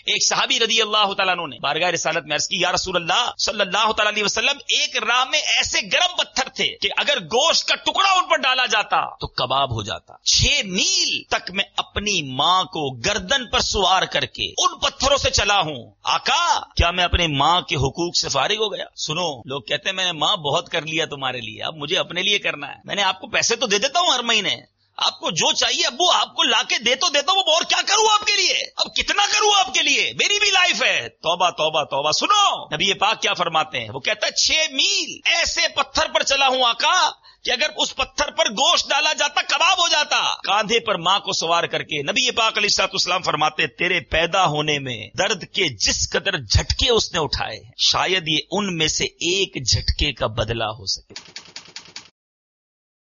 एक सहाबी रदी अल्लाह तआला अन्हु ने बारगाह रिसालत में अर्ज की, या रसूल अल्लाह सल्लल्लाहु तआला अलैहि वसल्लम, एक राह में ऐसे गर्म पत्थर थे कि अगर गोश्त का टुकड़ा उन पर डाला जाता तो कबाब हो जाता। 6 मील तक मैं अपनी माँ को गर्दन पर सवार करके उन पत्थरों से चला हूं। आका, क्या मैं अपनी माँ के हुकूक से फारिग हो गया? सुनो, लोग कहते हैं मैंने माँ बहुत कर लिया तुम्हारे लिए, अब मुझे अपने लिए करना है। मैंने आपको पैसे तो दे देता हूं हर महीने, आपको जो चाहिए अब्बू आपको लाके दे तो देता हूं, और क्या करूं आपके लिए, अब कितना करूं आपके लिए, मेरी भी लाइफ है। तौबा तौबा तौबा। सुनो नबी पाक क्या फरमाते हैं, वो कहता है 6 मील ऐसे पत्थर पर चला हूं आका कि अगर उस पत्थर पर गोश्त डाला जाता कबाब हो जाता। कांधे पर मां को सवार करके नबी पाक अलैहिस्सलाम फरमाते, तेरे पैदा होने में दर्द के जिस कदर झटके उसने उठाए, शायद ये उनमें से एक झटके का बदला हो सके।